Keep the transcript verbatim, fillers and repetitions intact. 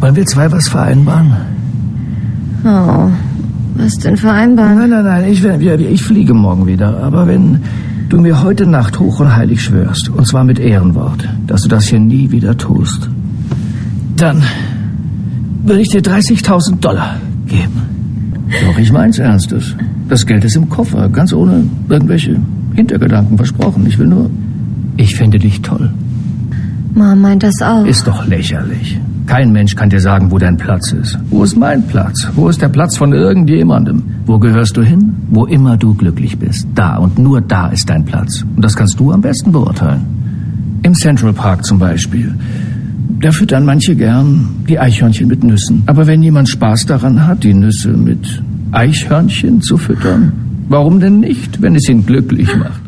Wollen wir zwei was vereinbaren? Oh, was denn vereinbaren? Nein, nein, nein, ich, ich fliege morgen wieder. Aber wenn du mir heute Nacht hoch und heilig schwörst, und zwar mit Ehrenwort, dass du das hier nie wieder tust, dann würde ich dir dreißigtausend Dollar geben. Doch, ich mein's Ernstes. Das Geld ist im Koffer, ganz ohne irgendwelche Hintergedanken, versprochen. Ich will nur... Ich finde dich toll. Mama meint das auch. Ist doch lächerlich. Kein Mensch kann dir sagen, wo dein Platz ist. Wo ist mein Platz? Wo ist der Platz von irgendjemandem? Wo gehörst du hin? Wo immer du glücklich bist. Da und nur da ist dein Platz. Und das kannst du am besten beurteilen. Im Central Park zum Beispiel. Da füttern manche gern die Eichhörnchen mit Nüssen. Aber wenn jemand Spaß daran hat, die Nüsse mit Eichhörnchen zu füttern, warum denn nicht, wenn es ihn glücklich macht?